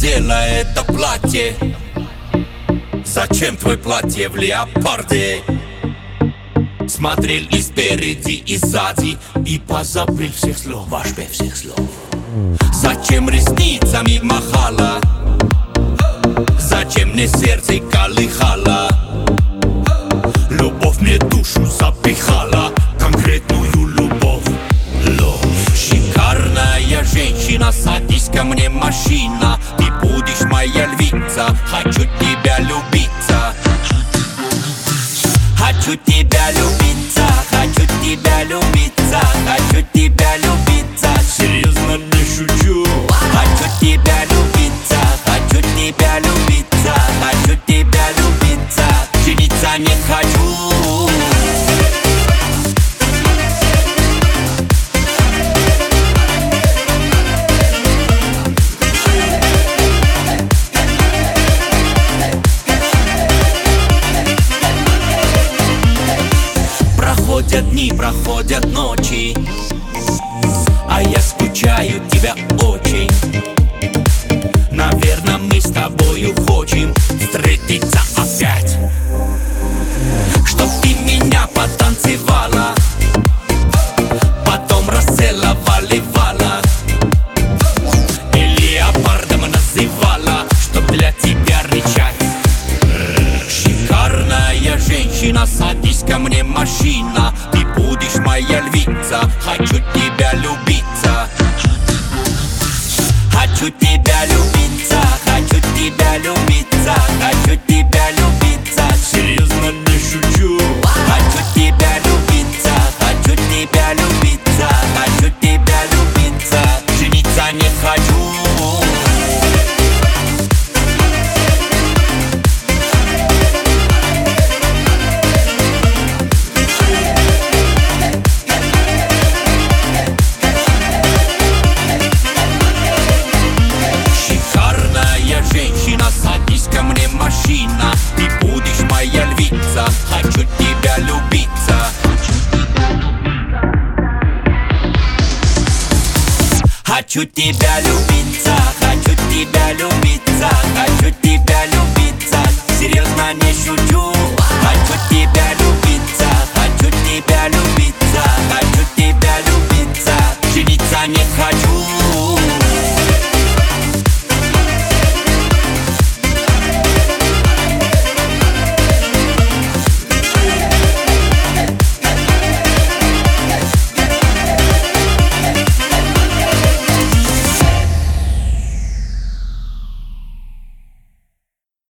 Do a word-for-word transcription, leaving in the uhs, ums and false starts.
надела это платье? Зачем твое платье в леопарде? Смотрел и спереди, и сзади, и позабыл всех слов, ваш без всех слов. Зачем ресницами махала? Зачем мне сердце колыхало? Любовь мне душу запихала, конкретную любовь. Лов. Шикарная женщина, садись ко мне, машина. Ты будешь моя львица, хочу тебя любиться. Хочу тебя любиться, хочу тебя любиться, хочу тебя любиться. Серьезно не шучу. Хочу тебя любиться, хочу тебя любиться, хочу тебя любиться. Жениться не хочу. Проходят дни, проходят ночи, а я скучаю тебя очень. Наверное, мы с тобою хотим встретиться опять, чтоб ты меня потанцевала, потом расцеловали-вала и леопардом называла, чтоб для тебя рычать. Шикарная женщина, садись ко мне, машина. Ты будешь моя львица, хочу тебя любиться. Хочу тебя любиться, хочу тебя любиться, хочу тебя любиться. Серьезно не шучу. Хочу тебя любиться, хочу тебя любиться, хочу тебя любиться. Жениться не хочу. Садись ко мне, машина. Ты будешь моя львица, хочу тебя любиться. Хочу тебя любиться, хочу тебя любиться, хочу тебя любиться. Серьезно не шучу. Хочу тебя любиться, хочу тебя любиться.